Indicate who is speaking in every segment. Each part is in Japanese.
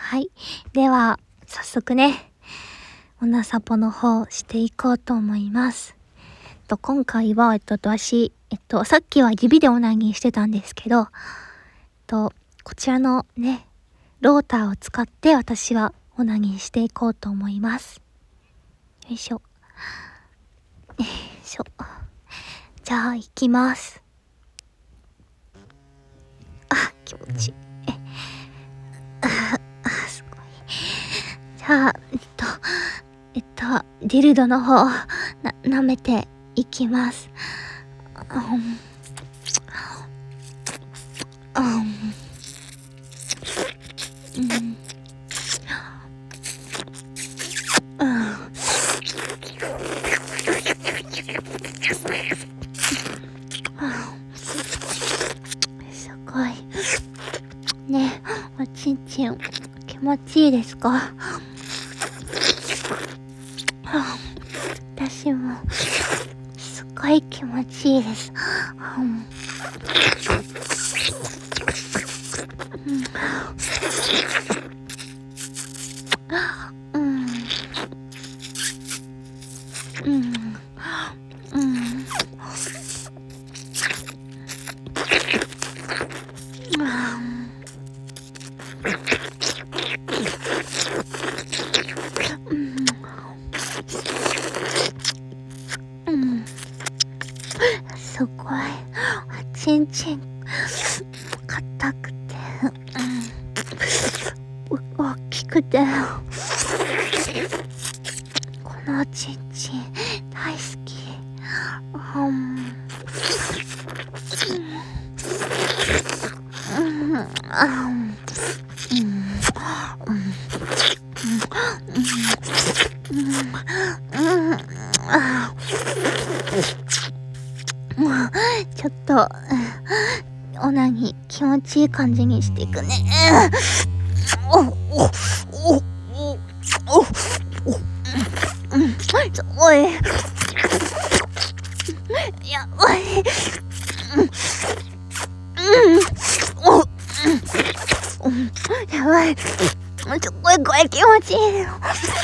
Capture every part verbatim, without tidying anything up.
Speaker 1: はい。では、早速ね、オナサポの方していこうと思います。えっと、今回は、えっと、私、えっと、さっきは指でオナニーしてたんですけど、えっと、こちらのね、ローターを使って私はオナニーしていこうと思います。よいしょ。よいしょ。じゃあ、行きます。あ、気持ちいい。あ、あ、すごい。じゃあ、えっと、えっと、ディルドの方、な、舐めていきます。うん。うん。うん。すごい。ね、おちんちん気持ちいいですか？私もすごい気持ちいいです。うん。うん。うん。うん。すごい。ちんちん硬くて、うん、大きくて、このちんちん大好き。うん、うん、うん、ちょっとオナニー気持ちいい感じにしていくね。おおおおおうん、すごい。やばい。うん、お、うん、やばい。すごいこれ気持ちいいよ。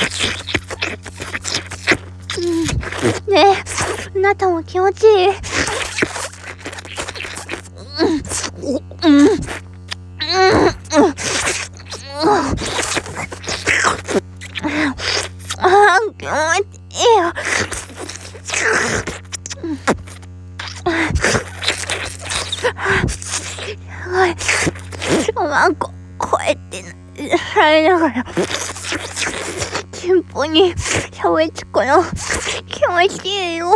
Speaker 1: うん、ねえ、あなたも気持ちいい。うん、うん、うん、うん、あー、気持ちいいよ。すごい。ワンコ、こうやってされながら、チンポにしゃべつくの、気持ちいいよ。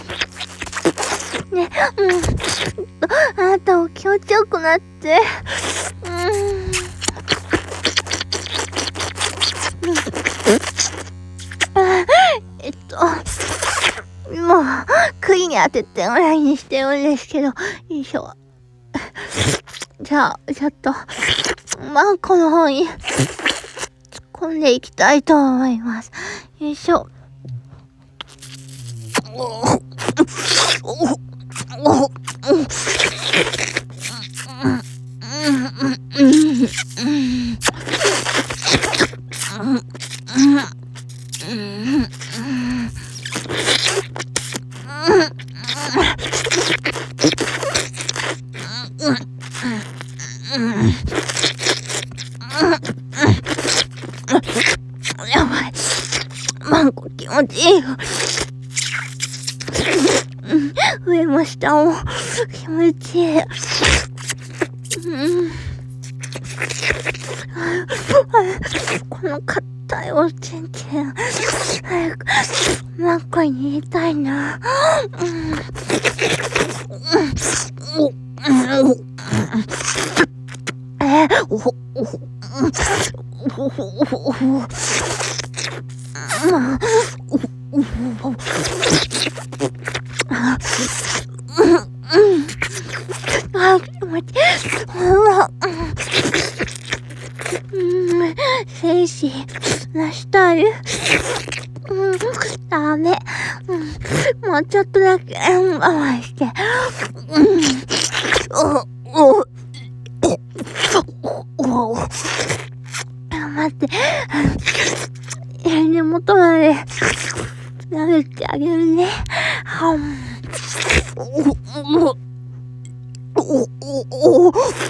Speaker 1: ね、うん。あなたも気持ちよくなって。うん。えっと、もう、杭に当ててオナニーしてるんですけど、よいしょ。じゃあ、ちょっと、マンコの方に、突っ込んでいきたいと思います。よいしょ。おおおおやばい。マンコ気持ちいいよ。上も下も気持ちいい。うん、この硬いおちんちん早くマンコに入れたいな。うん、お、うん、えー、お、お、お、お、お、お、あ、うん、うん、あ、気持ちいい。うわ、うん、精子出したい。うん、ダメ。うん、もうちょっとだけ我慢して。うん、お、お、お、お、やば待って。根元まで舐めてあげるね。はん。おおおお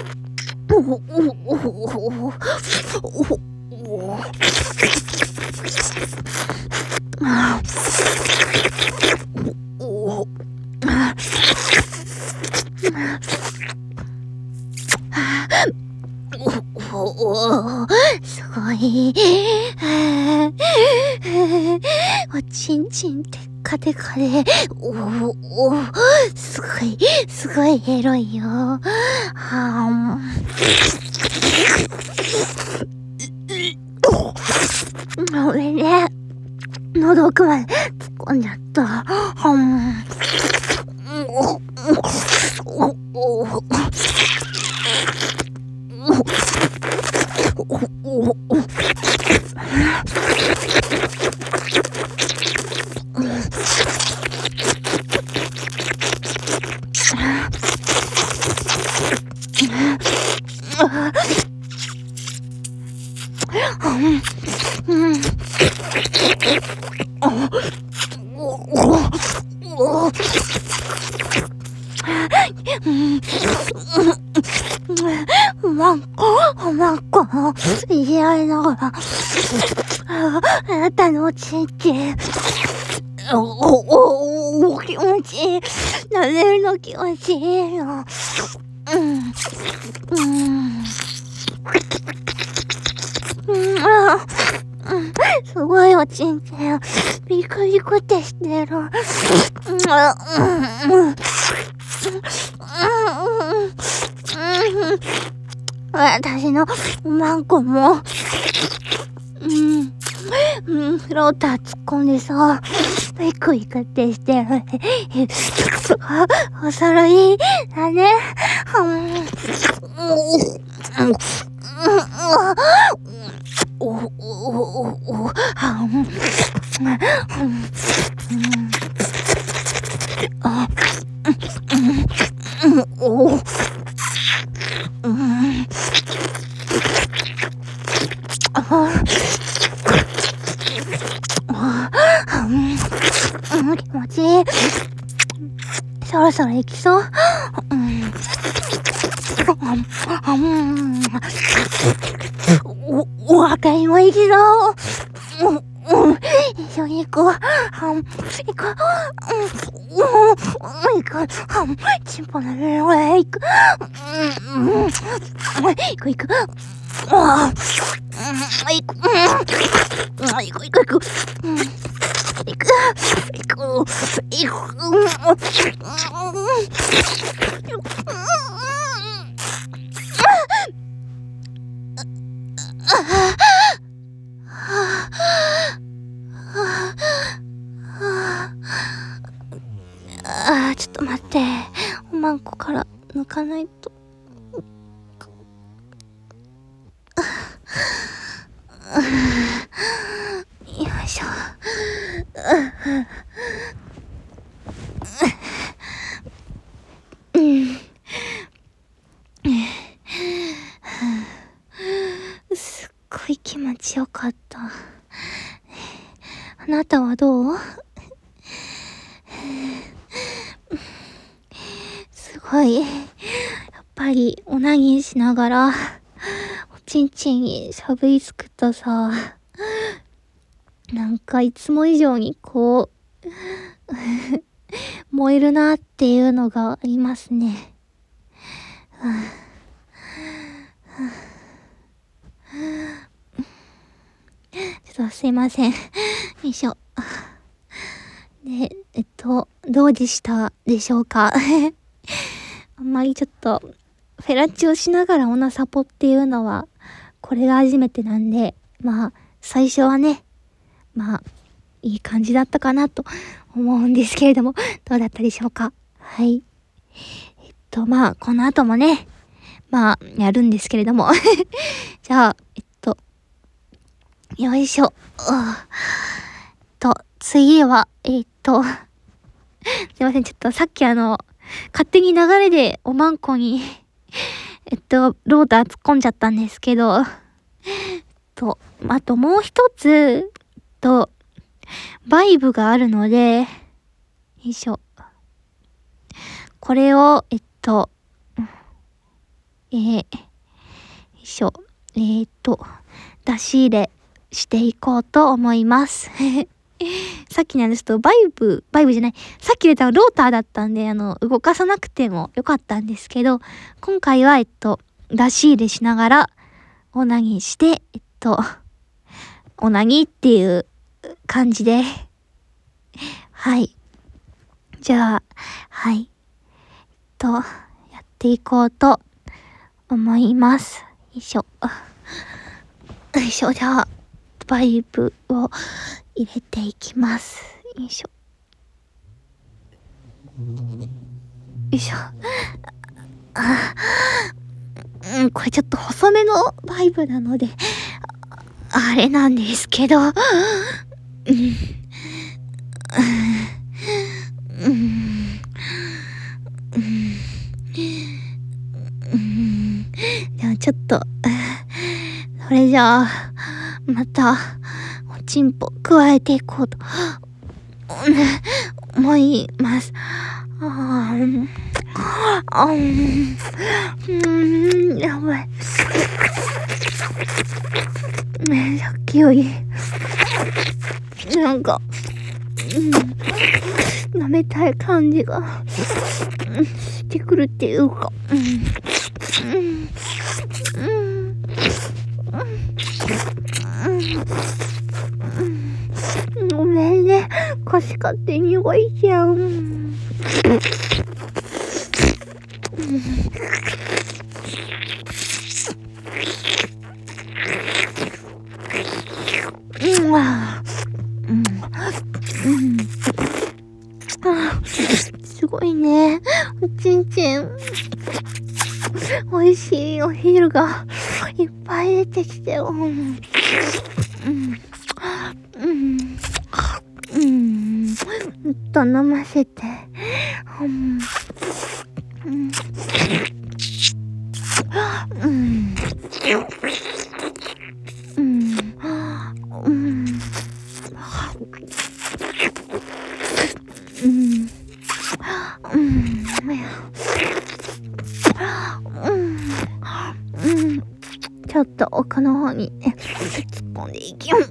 Speaker 1: すごい。おちんちんテッカテカで、おおすごい、すごいエロいよ。はーん。俺ね、喉奥まで突っ込んじゃった。はん。おまんこ、おまんこ、いじられながら、あなたのおちんちん、おおお気持ちいい、舐めるの気持ちいいよ。うん、うん、うん、あ、うん、すごいおちんちん、ビクビクってしてる。うん、うん、うん。私のおまんこも、うん、うん、ローター突っ込んでさ、ビクビクってしてる。お揃いだね。うん、おおおおはん、あ、おお。うん。ああ、うん、うん、気持ちいい。そろそろ行きそう。うん。うん。お、お若いも行きそう。うん、うん。一緒に行こう。はん、行こう。うん、うん、行こう。はん、チンポなめろへ行く。うん、うん。行く行く。ああ、行く。うん、行く行く行く。うん、行く。行く。行く。ああ、ちょっと待って。おまんこから抜かないと。よいしょ。うん。すっごい気持ちよかった。あなたはどう？すごい。やっぱりおなぎしながら、おちんちんにしゃぶりつくとさ、なんかいつも以上にこう、燃えるなっていうのがありますね。ちょっとすいません。よいしょ。で、えっと、どうでしたでしょうか。あんまりちょっと、フェラチオしながらオナサポっていうのは、これが初めてなんで、まあ、最初はね、まあ、いい感じだったかなと思うんですけれども、どうだったでしょうか。はい。えっと、まあ、この後もね、まあ、やるんですけれども。じゃあ、えっと、よいしょ。と、次は、えっと、すいません、ちょっとさっきあの、勝手に流れでおまんこに、えっと、ローター突っ込んじゃったんですけど、 と、あともう一つ、と、バイブがあるので、よいしょ。これを、えっと、えー、よいしょ。えー、っと、出し入れしていこうと思います。さっきなんですけど、バイブ、バイブじゃない。さっき入れたのローターだったんで、あの、動かさなくてもよかったんですけど、今回は、えっと、出し入れしながら、オナニーして、えっと、オナニーっていう感じで、はい。じゃあ、はい。えっと、やっていこうと思います。よいしょ。よいしょ。じゃあ、バイブを入れていきます。よいしょ。よいしょ。あ、うん、これちょっと細めのバイブなので、あれなんですけど、うん、うん、うん、うん、でもちょっと、それじゃあ、また、おちんぽ加えていこうと、思います。あー、あー、うん、やばい。ね、さっきより、なんか、うん、舐めたい感じが、うん、してくるっていうか、うん、うん、うん、うん、ごめんね、腰勝手に動いちゃう。うんうんうんあ、すごいね。おちんちん。美味しいお昼がいっぱい出てきてよ。うん。うん。うん。うん。もっと飲ませて。うん。うん。うん。うん。うん。うん。うん。うん。ちょっと奥の方にね、突っ込んでいきよ。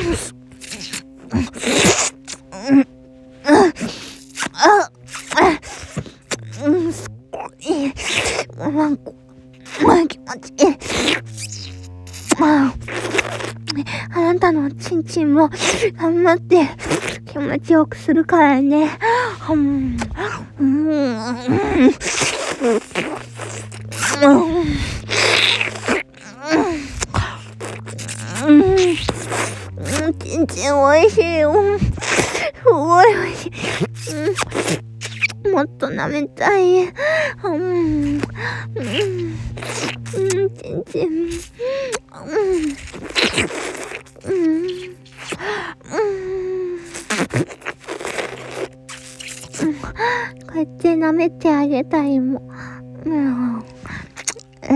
Speaker 1: うん。あ、あ、うん、すっごい。なんか、気持ちいい。ああなたのチンチンも頑張って気持ちよくするからね。うん。うん。うん。うん。チンチンおいしいよ。すごいおいしい。うん。もっと舐めたい。うん。うん。うん。チンチン。うん。うん。うん。こうやって舐めてあげたいもん。うん。うん。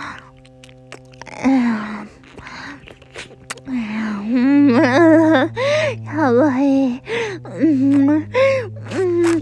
Speaker 1: うん。やばい。うん。うん。うん。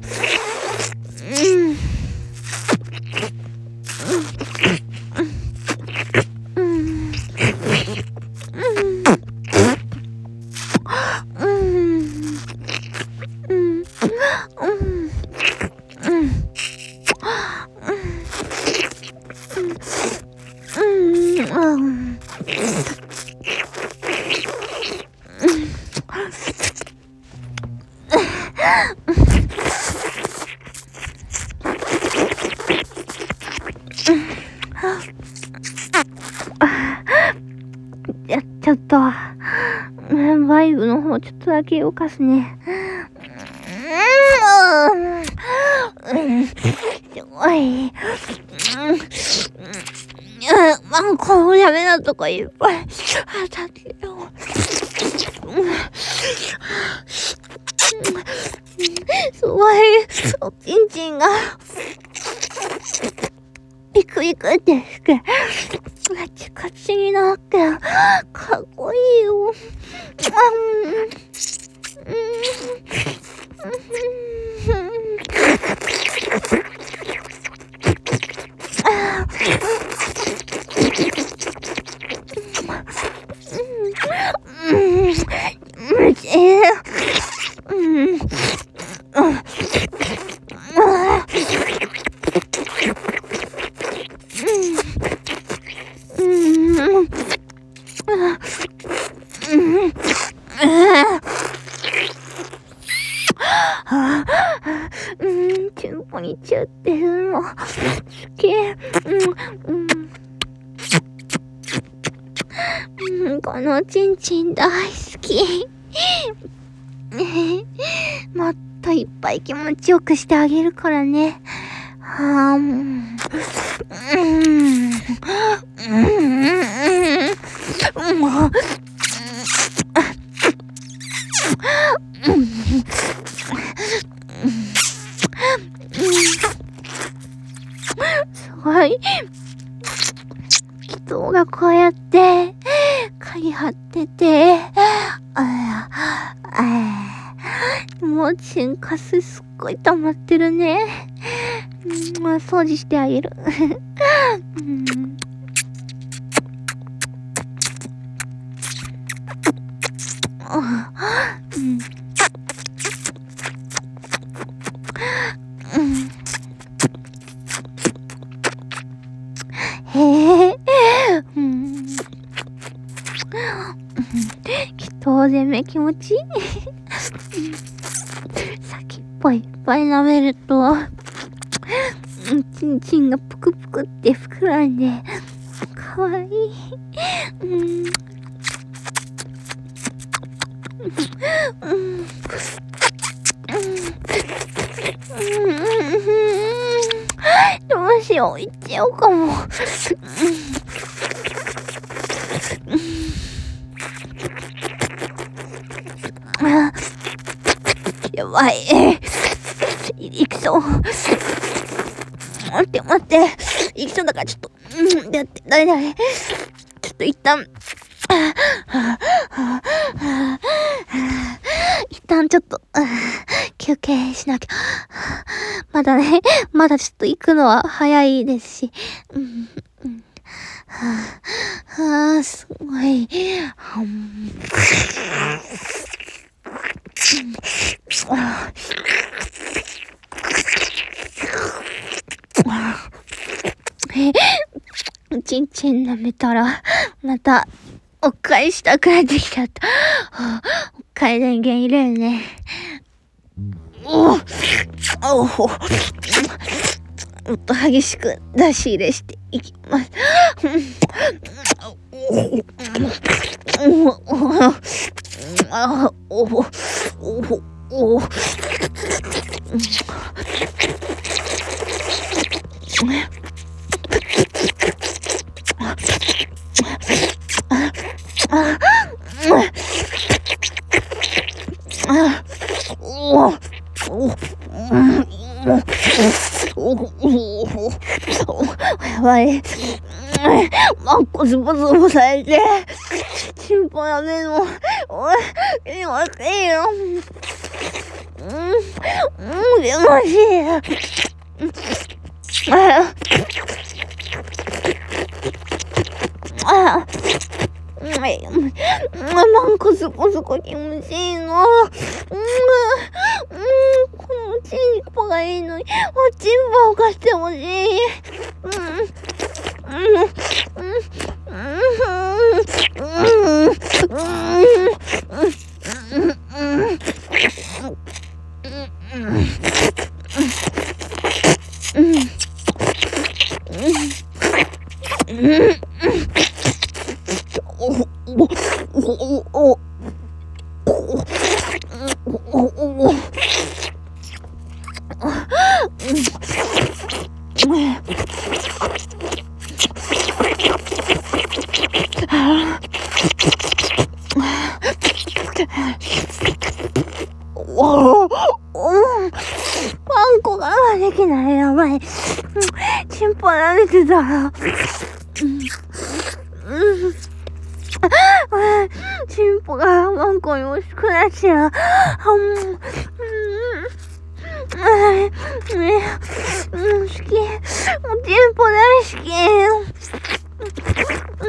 Speaker 1: やっちゃった。バイブの方ちょっとだけ動かすね。うん。すごい。うん。まあ、このダメなとこいっぱい当たってよ。すごい。おちんちんが。ビクビクってして。 カチカチになってかっこいいよ。うん、チンポにチュってるの好き。うん、うん、このチンチン大好き。もっといっぱい気持ちよくしてあげるからね。はあ、うん、うん、すごい。人がこうやって鍵張ってて、ああ、もうチンカスすっごい溜まってるね。うん、まあ、掃除してあげる。うん、うんうん、へえ、うん、人攻め気持ちいい。先っぽいっぱい舐めるとチンチンがぷくぷくって膨らんでかわいい。うん、うん、どうしよう、いっちゃおうかも。やばい、いきそう。待って待って、いきそうだからちょっと、うん、やって、だいだい、ちょっと一旦、一旦ちょっと、休憩しなきゃ。まだね、まだちょっと行くのは早いですし、うんうん、はあ、すごい。うんえ、ちんちん舐めたら、また、おっかいしたくなってきちゃった。おっかい電源入れるね。おおおもっと激しく出し入れしていきます。おおあおおおおやばい。マンコズボズボされて、チンポやめの。おい、今いいよ。うん、うん、気持ちいい。ああ、マンコズボズボ気持ちいいの。うん、うん、このチンポがいいのに、おチンポを貸してほしい。うん。うんうんおお、パン粉ができない。やばい。チンポ舐めてたら。 チンポがなんかよろしくなっちゃう。うんうん、好き。もうチンポ大好き。うん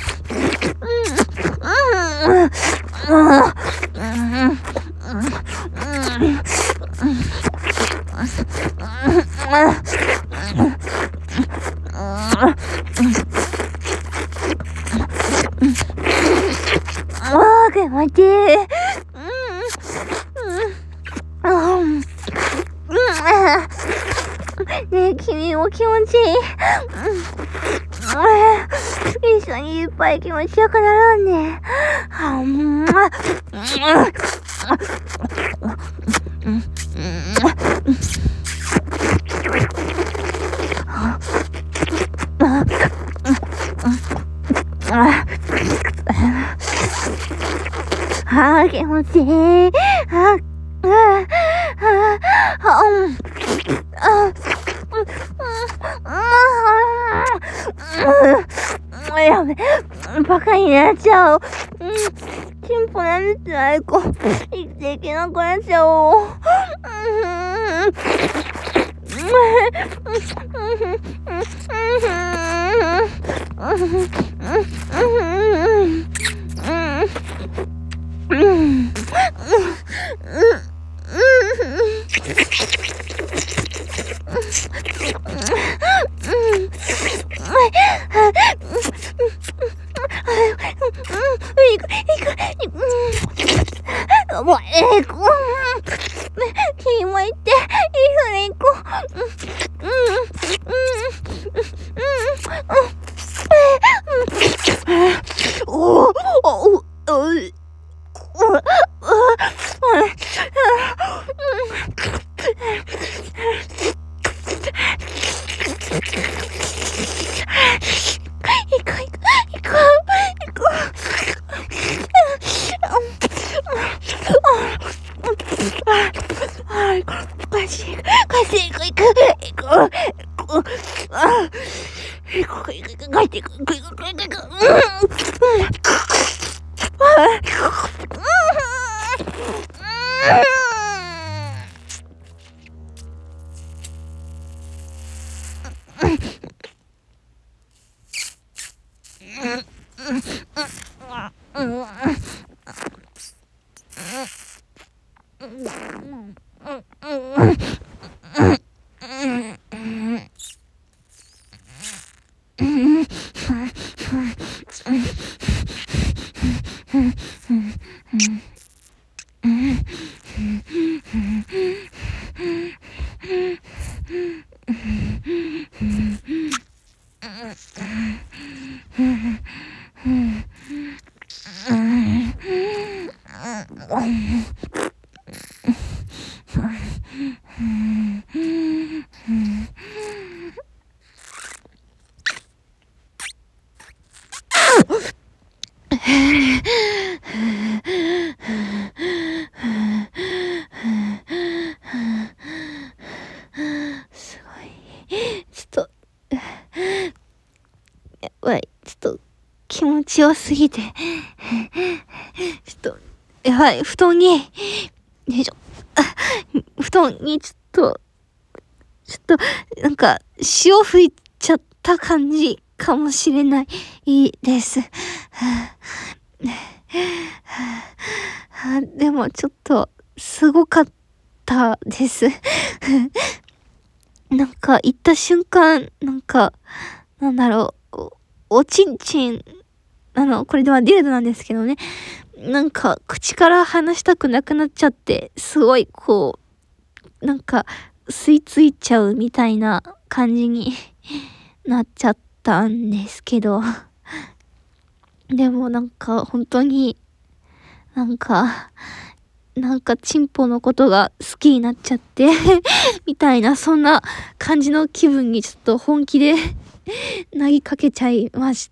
Speaker 1: あー、気持ちいい。ねえ、君も気持ちいい。一緒にいっぱい気持ちよくなろうね。あー、気持ちいい。ああああうんやべ、バカになっちゃう。うん、チンポ舐めてない子、生きていけなくなっちゃおう。もう、ええ子。君も行って、一緒に行こう。おお、おお、すごい。ちょっと、やばい。ちょっと、気持ちよすぎて。ちょっと、やばい。布団に、よいしょ。布団にちょっと、ちょっと、なんか、潮吹いちゃった感じかもしれないです。でも、ちょっと、すごかったです。なんか、行った瞬間、なんか、なんだろう、お、おちんちん、あの、これではディルドなんですけどね。なんか、口から話したくなくなっちゃって、すごい、こう、なんか、吸い付いちゃうみたいな感じになっちゃったんですけど。でもなんか、本当に、なんか、なんか、チンポのことが好きになっちゃって、みたいな、そんな感じの気分にちょっと本気で投げかけちゃいました。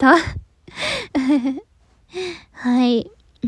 Speaker 1: はい。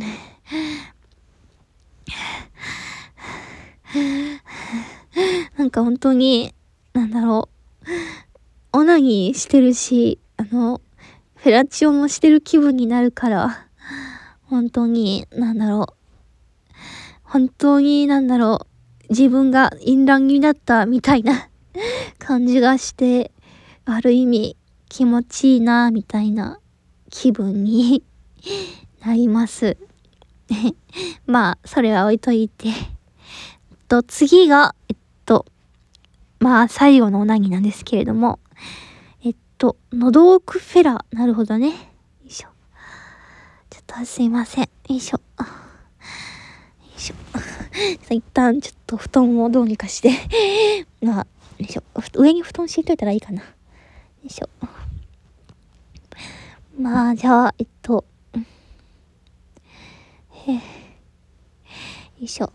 Speaker 1: なんか本当に、なんだろう、オナニーしてるし、あの、フェラチオもしてる気分になるから、 本当に、なんだろう。本当に、なんだろう。自分が淫乱になったみたいな感じがして、ある意味気持ちいいな、みたいな気分になります。まあ、それは置いといて。えっと、次が、えっと、まあ、最後のオナニーなんですけれども、えっと、喉奥フェラ。なるほどね。よいしょ。ちょっとすいません。よいしょ。よいしょ。一旦ちょっと布団をどうにかして、まあ、よいしょ。上に布団敷いといたらいいかな。よいしょ。まあ、じゃあ、えっと、へよいしょ。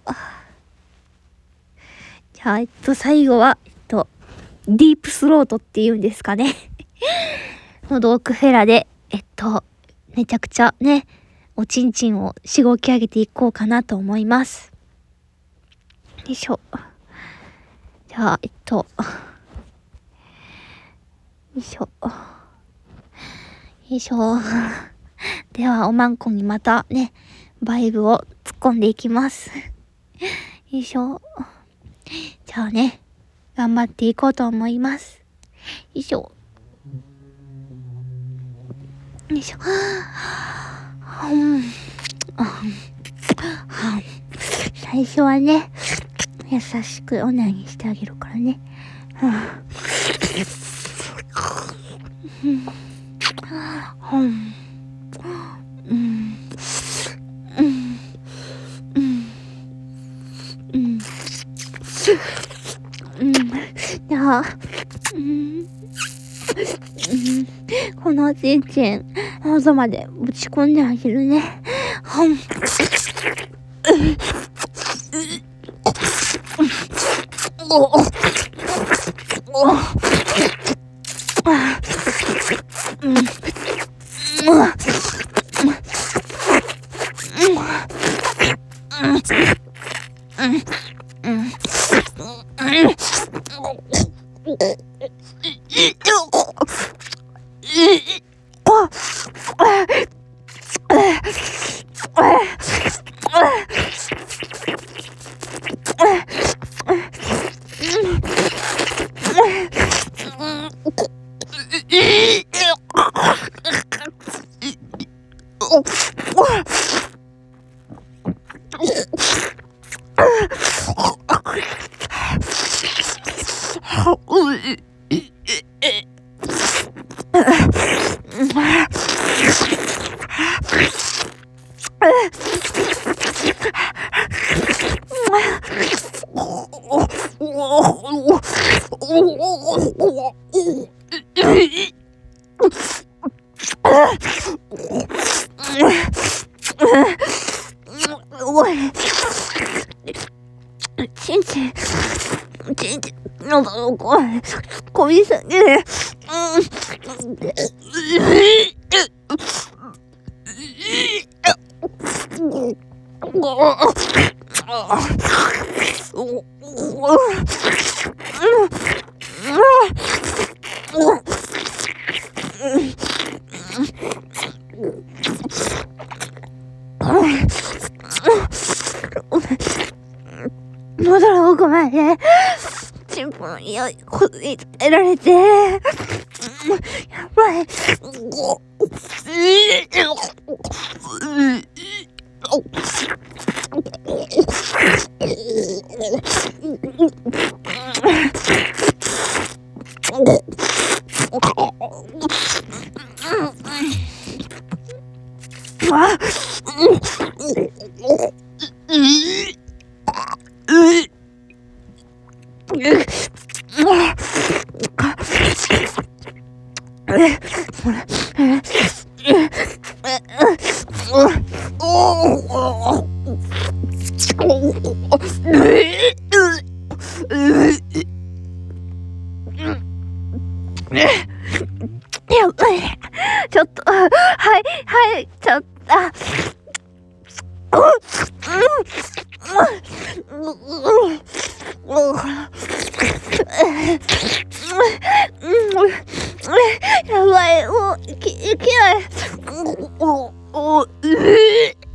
Speaker 1: じゃあ、えっと、最後は、えっと、ディープスロートっていうんですかね。喉奥フェラで、えっと、めちゃくちゃね、おちんちんをしごき上げていこうかなと思います。よいしょ。じゃあ、えっと、よいしょ。よいしょ。では、おまんこにまたね、バイブを突っ込んでいきます。よいしょ。じゃあね、頑張っていこうと思います。よいしょ。よいしょ。うん。最初はね、優しくオナニーしてあげるからね。うん。うん。うん。うん。うん。うん。うん。じゃあ、うん。このちんちん、喉までぶち込んであげるね。うん。ちんちん、ちんちん、喉の声、こびさげる。喉の奥までチンポの匂いこすりつけられて、やばい。やばい。ちょっと、はい、はい、ちょっと、あ、やばい、もう、いけない。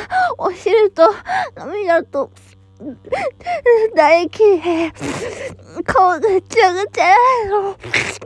Speaker 1: お汁と涙と唾液、顔がぐちゃぐちゃの。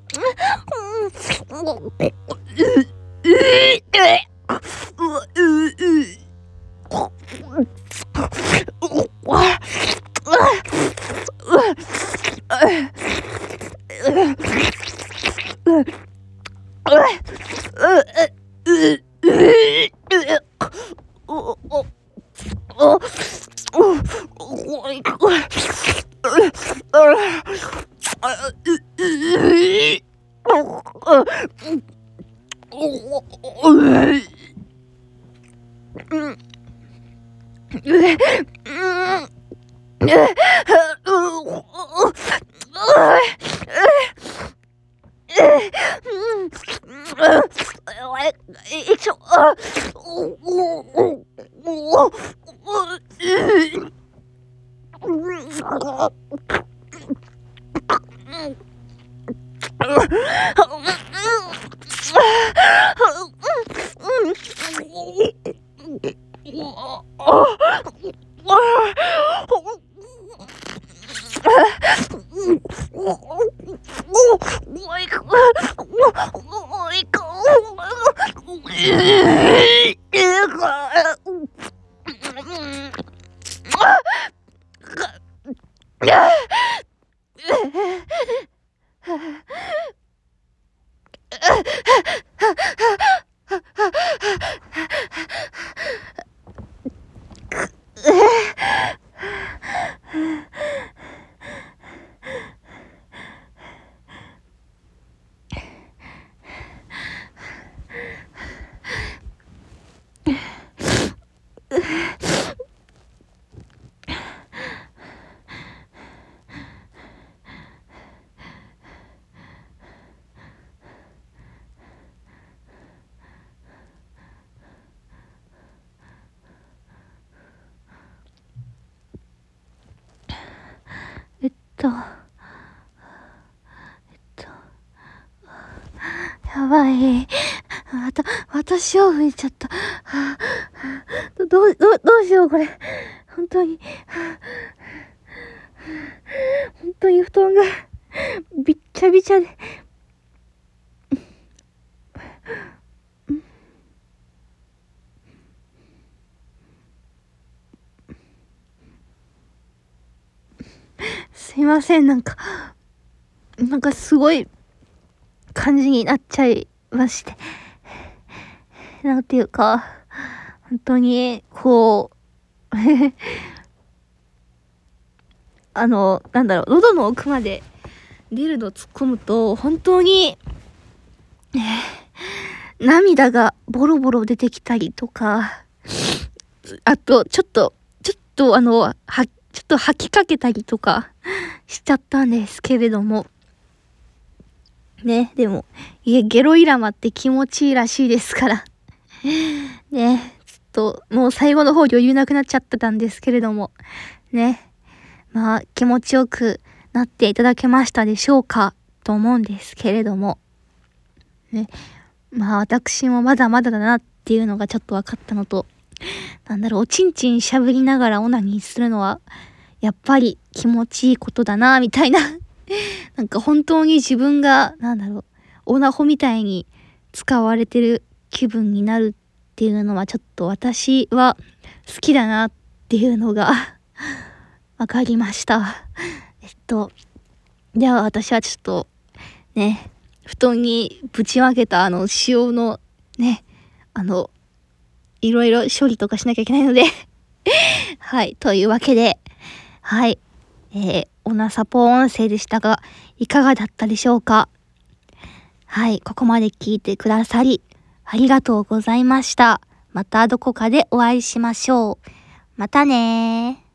Speaker 1: えっと、えっと、やばい。また、私を吹いちゃった。はあ、どう、どう、どうしよう、これ。本当に。本当に布団が、びっちゃびちゃで。すいません、なんか、なんかすごい感じになっちゃいまして。なんていうか、本当に、こう、あの、なんだろう、喉の奥までディルド突っ込むと、本当に、えー、涙がボロボロ出てきたりとか、あと、ちょっと、ちょっとあの、は、ちょっと吐きかけたりとかしちゃったんですけれども。ね、でも、いえ、ゲロイラマって気持ちいいらしいですから。ね、ちょっと、もう最後の方余裕なくなっちゃってたんですけれども。ね。まあ、気持ちよくなっていただけましたでしょうかと思うんですけれども。ね。まあ、私もまだまだだなっていうのがちょっと分かったのと、なんだろう、おちんちんしゃぶりながらオナニーするのは、やっぱり気持ちいいことだな、みたいな。なんか本当に自分が、なんだろう、オナホみたいに使われてる気分になるっていうのはちょっと私は好きだなっていうのがわかりました。えっと、じゃあ私はちょっとね、布団にぶちまけたあの塩のね、あの、いろいろ処理とかしなきゃいけないのではい、というわけで、はい、えー、オナサポ音声でしたが、いかがだったでしょうか。はい、ここまで聞いてくださり、ありがとうございました。またどこかでお会いしましょう。またねー。